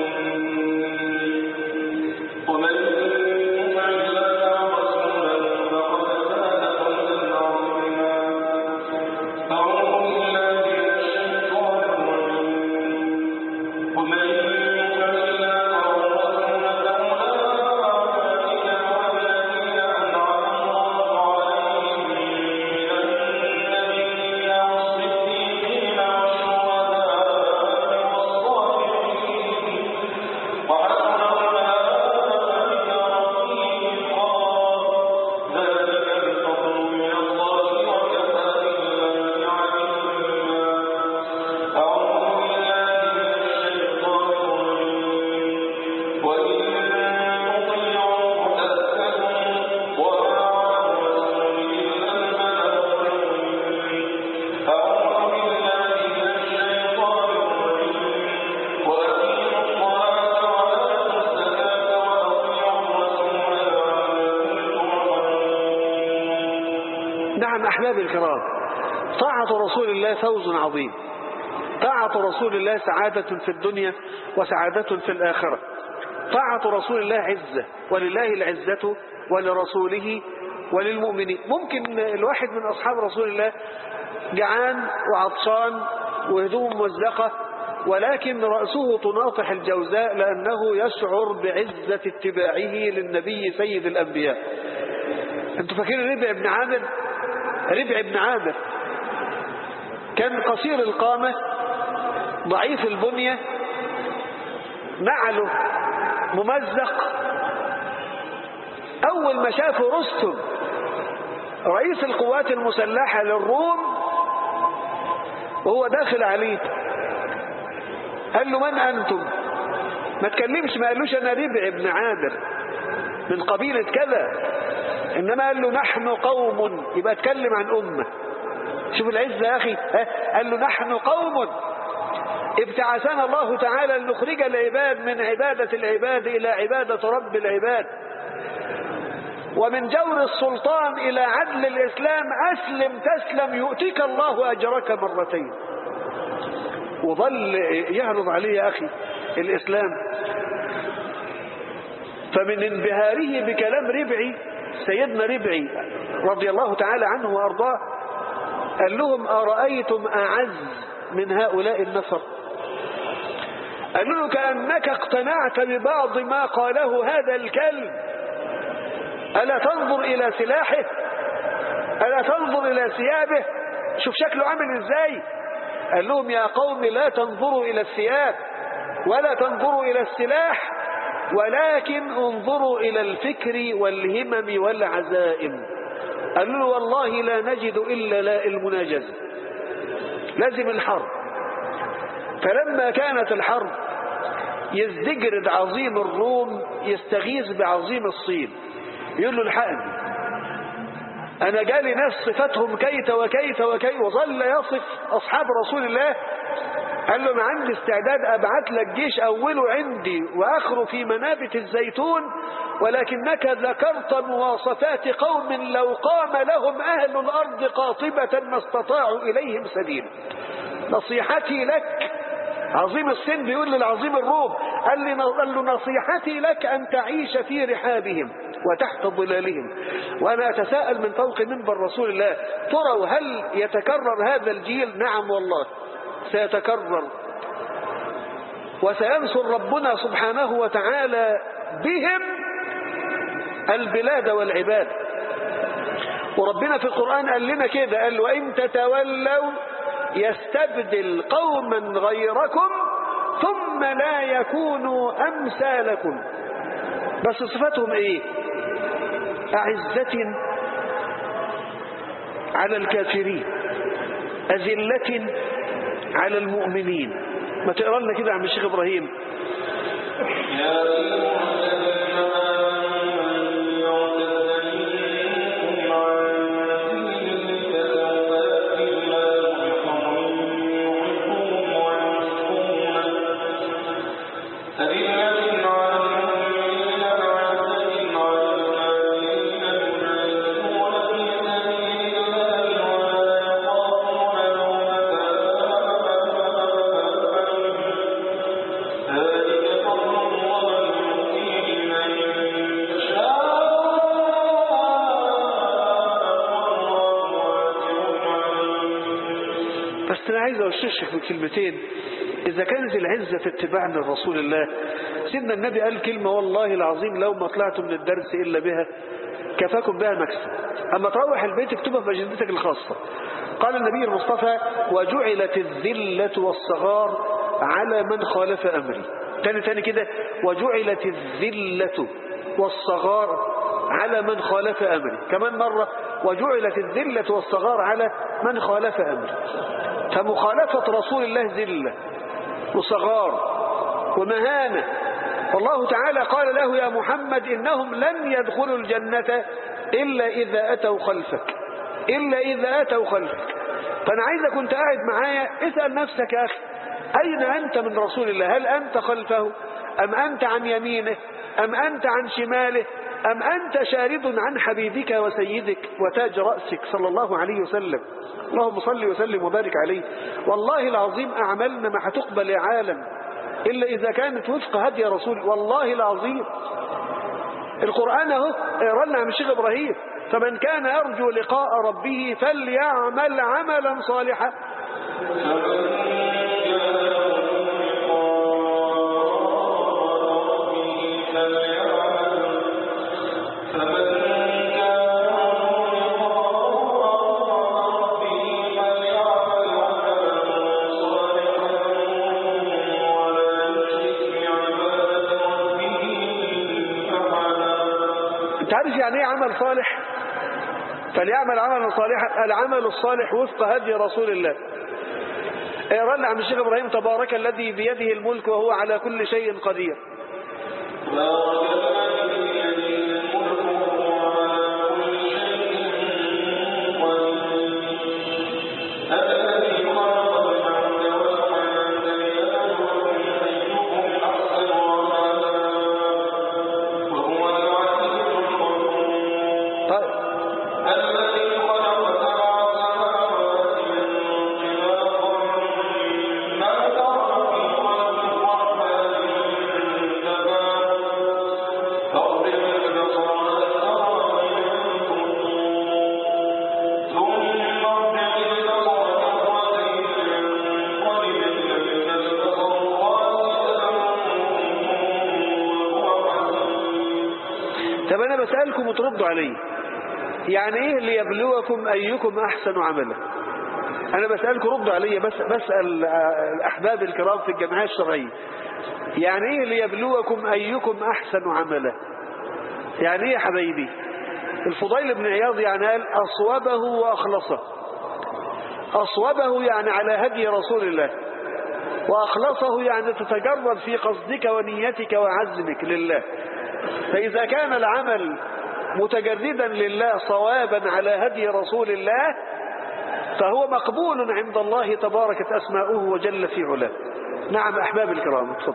أحباب الكرام، طاعة رسول الله فوز عظيم. طاعة رسول الله سعادة في الدنيا وسعادة في الآخرة. طاعة رسول الله عزة، ولله العزة ولرسوله وللمؤمنين. ممكن الواحد من أصحاب رسول الله جعان وعطشان وهدوم ممزقة، ولكن رأسه تناطح الجوزاء لأنه يشعر بعزة اتباعه للنبي سيد الأنبياء. أنتوا فاكرين ربع بن عامر؟ ربع بن عامر كان قصير القامة ضعيف البنية، نعله ممزق. أول ما شافه رستم رئيس القوات المسلحة للروم وهو داخل عليه قال له: من أنتم؟ ما تكلمش، ما قالوش أنا ربع بن عامر من قبيلة كذا، إنما قال له: نحن قوم، يبقى اتكلم عن أمة. شوف العزة يا أخي. قال له: نحن قوم ابتعثنا الله تعالى لنخرج العباد من عبادة العباد إلى عبادة رب العباد، ومن جور السلطان إلى عدل الإسلام. أسلم تسلم يؤتيك الله أجرك مرتين. وظل يعرض عليه يا أخي الإسلام. فمن انبهاره بكلام ربعي، سيدنا ربعي رضي الله تعالى عنه وأرضاه، قال لهم: أرأيتم أعز من هؤلاء النفر؟ قالوا له: كأنك اقتنعت ببعض ما قاله هذا الكلب. ألا تنظر إلى سلاحه؟ ألا تنظر إلى ثيابه؟ شوف شكله عامل إزاي. قال لهم: يا قوم لا تنظروا إلى الثياب ولا تنظروا إلى السلاح، ولكن انظروا إلى الفكر والهمم والعزائم. قالوا له: والله لا نجد إلا لاء المناجز، لازم الحرب. فلما كانت الحرب يزدجرد عظيم الروم يستغيث بعظيم الصين، يقول له: الحقني، أنا جالي ناس صفتهم كيت وكيت وكيت. وظل يصف أصحاب رسول الله قال له أنا عندي استعداد أبعت لك جيش أوله عندي وآخره في منابت الزيتون، ولكنك ذكرت مواصفات قوم لو قام لهم أهل الأرض قاطبة ما استطاعوا إليهم سبيلا. نصيحتي لك، عظيم السن بيقول للعظيم الروم، قال له نصيحتي لك أن تعيش في رحابهم وتحت ظلالهم. وأنا أتساءل من فوق منبر رسول الله، ترى هل يتكرر هذا الجيل؟ نعم والله سيتكرر، وسينصر ربنا سبحانه وتعالى بهم البلاد والعباد. وربنا في القرآن قال لنا كده، قال وإن تتولوا يستبدل قوما غيركم ثم لا يكونوا أمثالكم. بس صفتهم ايه؟ أعزة على الكافرين أذلة على المؤمنين. ما تقرأ لنا كده عن الشيخ إبراهيم. بس أنا عايز أشرح بكلمتين. إذا كانت العزة في اتباع لرسول الله، سيدنا النبي قال كلمة والله العظيم لو ما طلعتم من الدرس إلا بها كفاكم بها مكسب، أما تروح البيت اكتبها في أجندتك الخاصة. قال النبي المصطفى وجعلت الذلة والصغار على من خالف أمري. تاني كده، وجعلت الذلة والصغار على من خالف أمري. كمان مرة وجعلت الذلة والصغار على من خالف أمري. فمخالفة رسول الله ذلة وصغار ومهانة. والله تعالى قال له يا محمد إنهم لن يدخلوا الجنة إلا إذا أتوا خلفك، إلا إذا أتوا خلفك. فأنا عايزك كنت قاعد معايا اسأل نفسك يا أخي، أين أنت من رسول الله؟ هل أنت خلفه أم أنت عن يمينه أم أنت عن شماله أم أنت شارد عن حبيبك وسيدك وتاج رأسك صلى الله عليه وسلم؟ اللهم صل وسلم وبارك عليه. والله العظيم أعمالنا ما هتقبل يا عالم إلا إذا كانت وفق هدي رسول. والله العظيم القرآن اهو اقرأ لنا عن الشيخ إبراهيم، فمن كان يرجو لقاء ربه فليعمل عملا صالحا. تعرف يعني ايه عمل صالح؟ فليعمل عملا صالحا، العمل الصالح وفق هدي رسول الله. اقرأ لنا عن الشيخ إبراهيم تبارك الذي بيده الملك وهو على كل شيء قدير. طب أنا بسألكم وتردوا علي، يعني إيه ليبلوكم أيكم أحسن عملا؟ أنا بسألكم ردوا علي، بسأل الأحباب الكرام في الجمعية الشرعية، يعني إيه ليبلوكم أيكم أحسن عملا؟ يعني إيه يا حبايبي؟ الفضيل بن عياض يعني قال أصوبه وأخلصه. أصوبه يعني على هدي رسول الله، وأخلصه يعني تتجرد في قصدك ونيتك وعزمك لله. فإذا كان العمل متجردا لله صوابا على هدي رسول الله فهو مقبول عند الله تباركت أسماؤه وجل في علاه. نعم أحباب الكرام، اتفضل.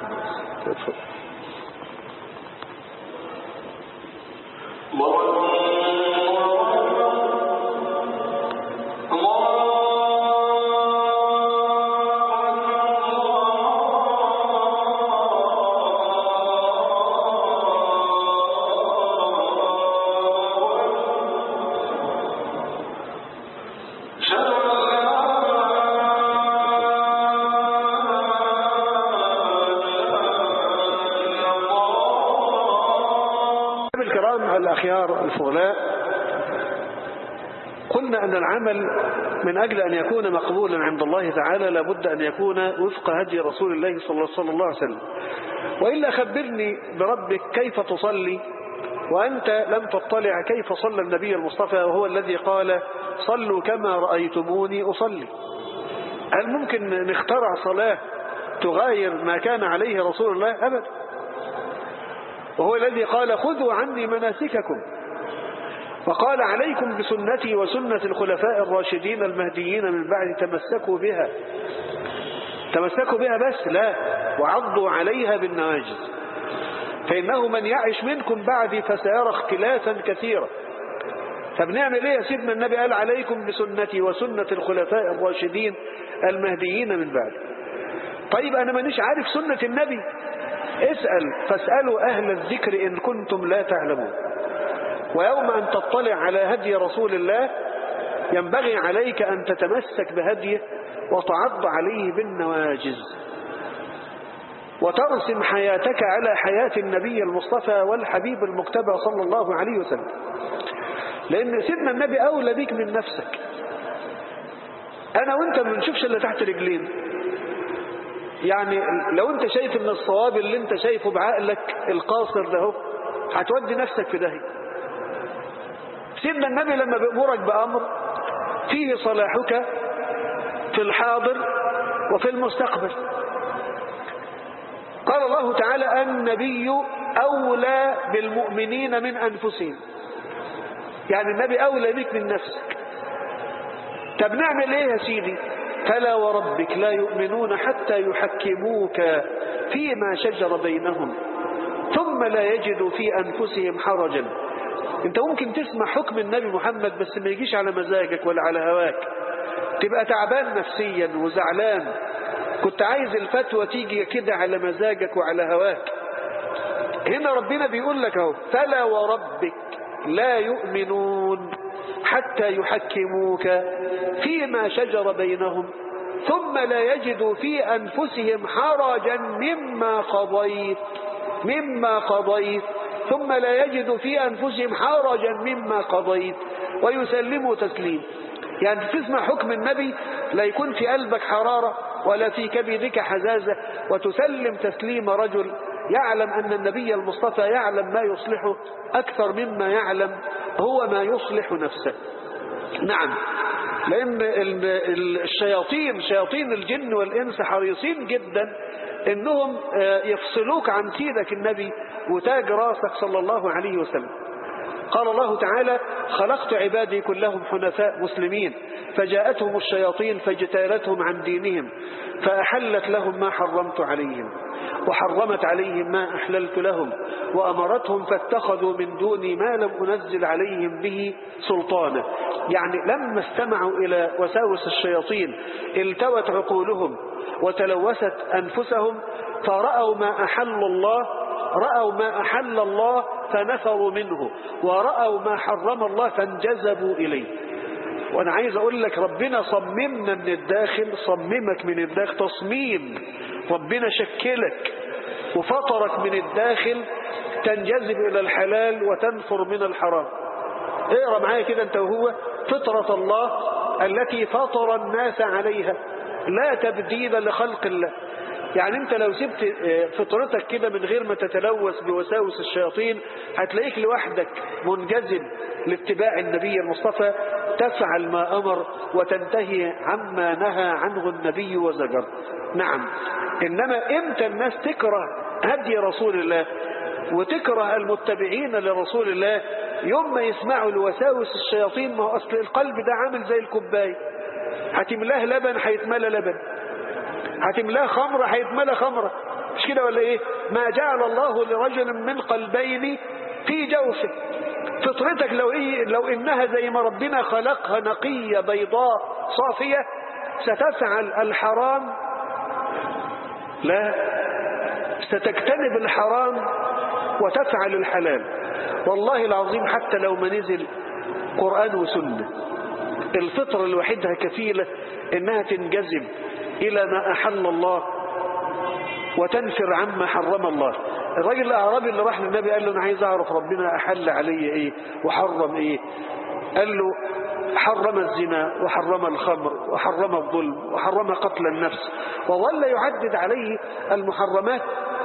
الأخيار الفضلاء، قلنا أن العمل من أجل أن يكون مقبولا عند الله تعالى لابد أن يكون وفق هدي رسول الله صلى الله عليه وسلم. وإلا خبرني بربك كيف تصلي وأنت لم تطلع كيف صلى النبي المصطفى، وهو الذي قال صلوا كما رأيتموني أصلي. هل ممكن نخترع صلاة تغاير ما كان عليه رسول الله؟ أبدا. وهو الذي قال خذوا عني مناسككم، وقال عليكم بسنتي وسنة الخلفاء الراشدين المهديين من بعد تمسكوا بها. تمسكوا بها بس لا، وعضوا عليها بالنواجذ، فإنه من يعش منكم بعدي فسيرى اختلافا كثيرا. فبنعمل ايه يا سيدنا النبي؟ قال عليكم بسنتي وسنة الخلفاء الراشدين المهديين من بعد. طيب أنا مانيش عارف سنة النبي، اسأل فاسألوا أهل الذكر إن كنتم لا تعلمون. ويوم أن تطلع على هدي رسول الله ينبغي عليك أن تتمسك بهديه وتعض عليه بالنواجذ وترسم حياتك على حياة النبي المصطفى والحبيب المجتبى صلى الله عليه وسلم، لأن سيدنا النبي أولى بك من نفسك. أنا وأنت ما بنشوفش اللي تحت رجلين. يعني لو أنت شايف أن الصواب اللي أنت شايفه بعقلك القاصر ده هتودي نفسك في داهية. سيدنا النبي لما بيأمرك بأمر فيه صلاحك في الحاضر وفي المستقبل. قال الله تعالى النبي أولى بالمؤمنين من أنفسهم، يعني النبي أولى بك من نفسك. طب نعمل ايه يا سيدي؟ فلا وربك لا يؤمنون حتى يحكموك فيما شجر بينهم ثم لا يجدوا في أنفسهم حرجا. انت ممكن تسمع حكم النبي محمد بس ما يجيش على مزاجك ولا على هواك، تبقى تعبان نفسيا وزعلان، كنت عايز الفتوى تيجي كده على مزاجك وعلى هواك. هنا ربنا بيقول لك اهو فلا وربك لا يؤمنون حتى يحكموك فيما شجر بينهم ثم لا يجدوا في أنفسهم حرجا مما قضيت ثم لا يجدوا في أنفسهم حرجا مما قضيت ويسلموا تسليم. يعني تسمع حكم النبي لا يكون في قلبك حرارة ولا في كبدك حزازة، وتسلم تسليم رجل يعلم أن النبي المصطفى يعلم ما يصلحه أكثر مما يعلم هو ما يصلح نفسه. نعم، لأن الشياطين شياطين الجن والإنس حريصين جدا إنهم يفصلوك عن سيدك النبي وتاج راسك صلى الله عليه وسلم. قال الله تعالى خلقت عبادي كلهم حنفاء مسلمين فجاءتهم الشياطين فاجتالتهم عن دينهم فأحلت لهم ما حرمت عليهم وحرمت عليهم ما أحللت لهم وأمرتهم فاتخذوا من دوني ما لم أنزل عليهم به سلطانا. يعني لما استمعوا إلى وساوس الشياطين التوت عقولهم وتلوثت أنفسهم فرأوا ما أحل الله فنفروا منه ورأوا ما حرم الله فانجذبوا إليه. وأنا عايز أقول لك ربنا صممنا من الداخل، صممك من الداخل تصميم، ربنا شكلك وفطرك من الداخل تنجذب إلى الحلال وتنفر من الحرام. اقرأ معايا كده أنت وهو فطرة الله التي فطر الناس عليها لا تبديل لخلق الله. يعني انت لو سبت فطرتك كده من غير ما تتلوث بوساوس الشياطين هتلاقيك لوحدك منجذب لاتباع النبي المصطفى، تفعل ما أمر وتنتهي عما نهى عنه النبي وزجر. نعم، إنما امتى الناس تكره هدي رسول الله وتكره المتبعين لرسول الله؟ يوم ما يسمعوا الوساوس الشياطين، ما هو أصل القلب ده عامل زي الكوباية، هتملاه لبن هيتملى لبن، هتملاه خمرة هيتملى خمرة، مش كده ولا ايه؟ ما جعل الله لرجل من قلبين في جوفه. فطرتك لو انها زي ما ربنا خلقها نقية بيضاء صافية ستفعل الحرام، لا، ستجتنب الحرام وتفعل الحلال. والله العظيم حتى لو ما نزل قرآن وسنة، الفطرة الوحيدة كفيلة انها تنجذب الى ما احل الله وتنفر عما حرم الله. الراجل الاعرابي اللي راح للنبي قال له انا عايز اعرف ربنا احل علي ايه وحرم ايه. قال له حرم الزنا وحرم الخمر وحرم الظلم وحرم قتل النفس، وظل يعدد عليه المحرمات.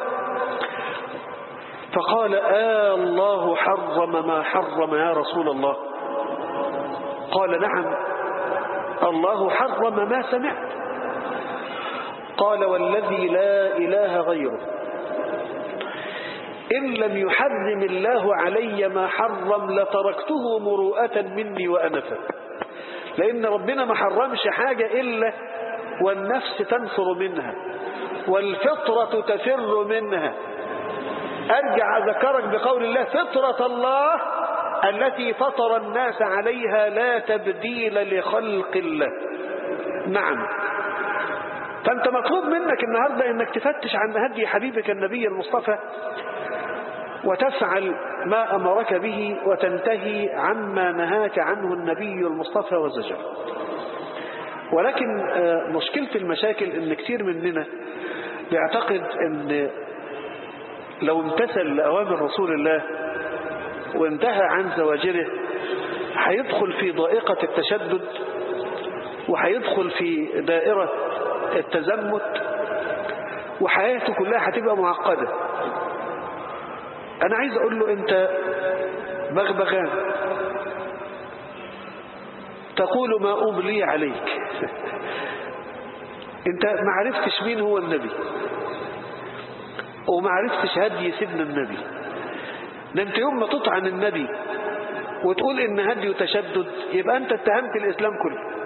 فقال الله حرم ما حرم يا رسول الله؟ قال نعم، الله حرم ما سمعت. قال والذي لا إله غيره إن لم يحرم الله علي ما حرم لتركته مروءة مني وأنفا. لأن ربنا ما حرمش حاجة إلا والنفس تنفر منها والفطرة تفر منها. أرجع أذكرك بقول الله فطرة الله التي فطر الناس عليها لا تبديل لخلق الله. نعم، فأنت مطلوب منك النهاردة أنك تفتش عن هدي حبيبك النبي المصطفى وتفعل ما أمرك به وتنتهي عما نهاك عنه النبي المصطفى وزجر. ولكن مشكلة المشاكل أن كتير مننا بيعتقد أن لو امتثل لأوامر رسول الله وانتهى عن زواجره هيدخل في ضائقة التشدد وهيدخل في دائرة التزمت وحياته كلها هتبقى معقدة. أنا عايز أقول له أنت بغبغان تقول ما أملي عليك. أنت ما عرفتش مين هو النبي وما عرفتش هدي سيدنا النبي. ده أنت يوم ما تطعن النبي وتقول إن هدي تشدد يبقى أنت اتهمت الإسلام كله.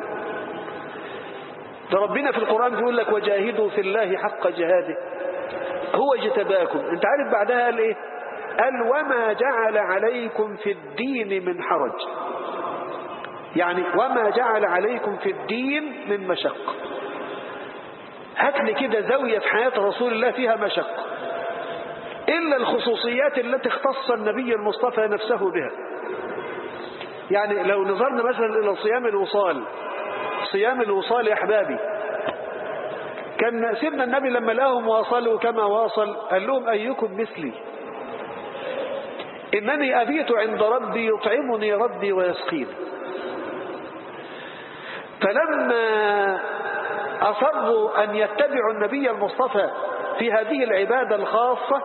ده ربنا في القرآن بيقول لك وجاهدوا في الله حق جهاده هو اجتباكم. أنت عارف بعدها قال إيه؟ قال وما جعل عليكم في الدين من حرج، يعني وما جعل عليكم في الدين من مشقة. هات لي كده زاوية في حياة رسول الله فيها مشقة إلا الخصوصيات التي اختص النبي المصطفى نفسه بها. يعني لو نظرنا مثلا إلى صيام الوصال، صيام الوصال يا أحبابي، كان سيدنا النبي لما لقاهم واصلوا كما واصل قال لهم أيكم مثلي إنني أبيت عند ربي يطعمني ربي ويسقيني. فلما أصروا أن يتبعوا النبي المصطفى في هذه العبادة الخاصة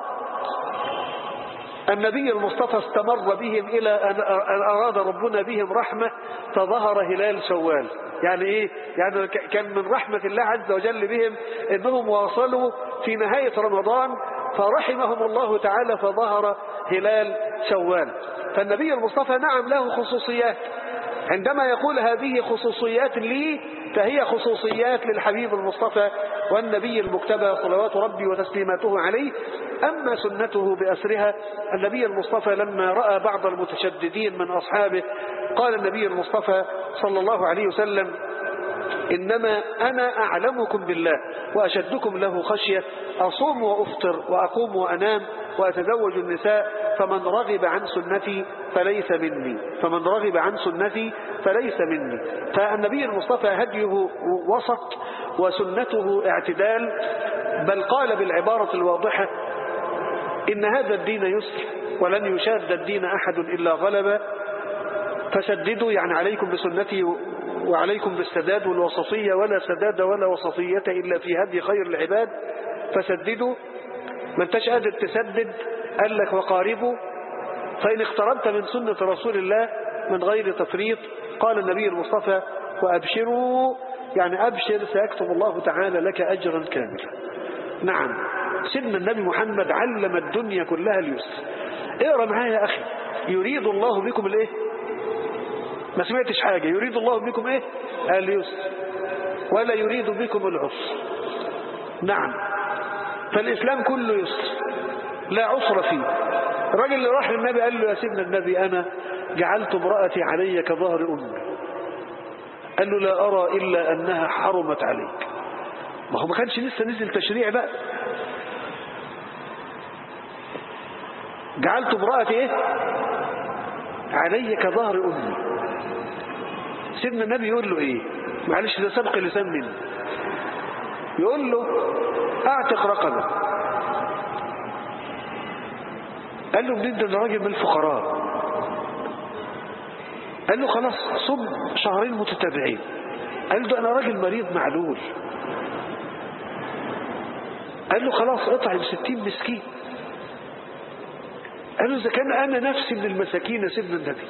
النبي المصطفى استمر بهم إلى أن أراد ربنا بهم رحمة فظهر هلال شوال. يعني إيه؟ يعني كان من رحمة الله عز وجل بهم إنهم واصلوا في نهاية رمضان فرحمهم الله تعالى فظهر هلال شوال. فالنبي المصطفى نعم له خصوصيات، عندما يقول هذه خصوصيات لي فهي خصوصيات للحبيب المصطفى والنبي المجتبى صلوات ربي وتسليماته عليه. أما سنته بأسرها، النبي المصطفى لما رأى بعض المتشددين من أصحابه قال النبي المصطفى صلى الله عليه وسلم إنما أنا أعلمكم بالله وأشدكم له خشية، أصوم وأفطر وأقوم وأنام وأتزوج النساء فمن رغب عن سنتي فليس مني، فمن رغب عن سنتي فليس مني. فالنبي المصطفى هديه وسط وسنته اعتدال، بل قال بالعبارة الواضحة إن هذا الدين يسر ولن يشاد الدين أحد إلا غلب فسددوا، يعني عليكم بسنتي وعليكم بالسداد والوسطية، ولا سداد ولا وسطية إلا في هدي خير العباد فسددوا. ما انتش قادر تسدد قال لك وقاربوا، فإن اقتربت من سنة رسول الله من غير تفريط قال النبي المصطفى وأبشروا، يعني أبشر سيكتب الله تعالى لك أجرا كاملا. نعم، سيدنا النبي محمد علم الدنيا كلها اليسر. اقرأ معايا يا أخي يريد الله بكم الايه؟ ما سمعتش حاجة. يريد الله بكم ايه؟ اليسر ولا يريد بكم العسر. نعم، فالإسلام كله يسر لا عسر فيه. الراجل اللي راح للنبي قال له يا سيدنا النبي أنا جعلت امرأتي علي كظهر أمي. قال له لا أرى إلا أنها حرمت عليك. ما هو ما كانش لسه نزل تشريع بقى. جعلت امرأتي ايه؟ علي كظهر أمي. سيدنا النبي يقول له ايه؟ معلش ده سبق لسان مني. يقول له اعتق رقبة. قال له منين؟ ده راجل من الفقراء. قال له خلاص صم شهرين متتابعين. قال له انا راجل مريض معلول. قال له خلاص اطعم 60 مسكين. قال له اذا كان انا نفسي من المساكين يا سيدنا النبي.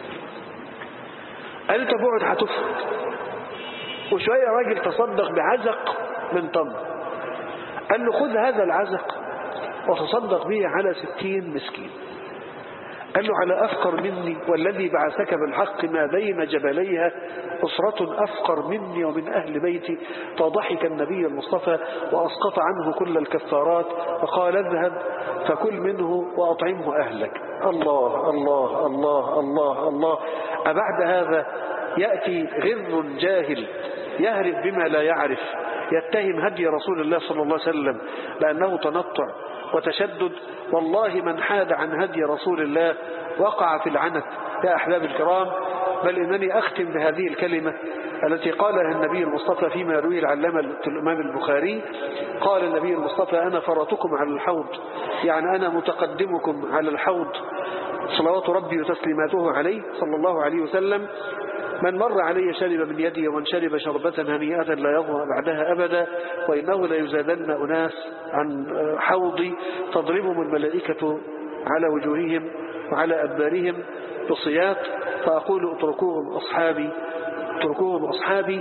قال له طب اقعد هتفرج. وشويه راجل تصدق بعزق من تمر. قال له خذ هذا العزق وتصدق به على 60 مسكين. قال له على أفقر مني والذي بعثك بالحق ما بين جبليها أسرة أفقر مني ومن أهل بيتي. فضحك النبي المصطفى وأسقط عنه كل الكفارات وقال اذهب فكل منه وأطعمه أهلك. الله الله الله الله الله. أبعد هذا يأتي غر جاهل يهرب بما لا يعرف، يتهم هدي رسول الله صلى الله عليه وسلم بأنه تنطع وتشدد. والله من حاد عن هدي رسول الله وقع في العنت يا أحباب الكرام. بل إنني أختم بهذه الكلمة التي قالها النبي المصطفى فيما يرويه العلامة الإمام البخاري. قال النبي المصطفى أنا فرطكم على الحوض، يعني أنا متقدمكم على الحوض صلوات ربي وتسليماته عليه صلى الله عليه وسلم. من مر علي شرب من يدي ومن شرب شربة هنيئة لا يظمأ بعدها أبدا. وإنه لا يزادن أناس عن حوضي تضربهم الملائكة على وجوههم وعلى أدبارهم بصياط فأقول اتركوهم أصحابي اتركوهم أصحابي.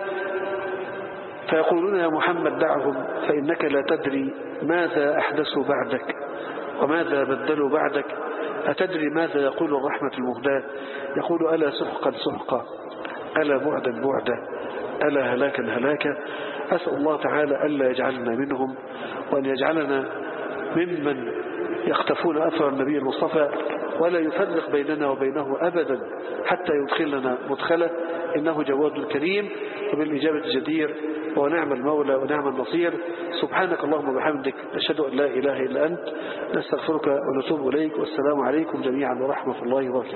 فيقولون يا محمد دعهم فإنك لا تدري ماذا أحدثوا بعدك وماذا بدلوا بعدك. أتدري ماذا يقول الرحمة المهداة؟ يقول ألا سحقا سحقا، ألا بعدا بعدا، ألا هلاكا هلاكا. أسأل الله تعالى ألا يجعلنا منهم وأن يجعلنا ممن يختفون أثر النبي المصطفى ولا يفرق بيننا وبينه أبدا حتى يدخلنا مدخله. إنه جواد كريم وبالإجابة جدير ونعم المولى ونعم النصير. سبحانك اللهم وبحمدك نشهد أن لا إله إلا أنت نستغفرك ونتوب إليك. والسلام عليكم جميعا ورحمة الله وبركاته.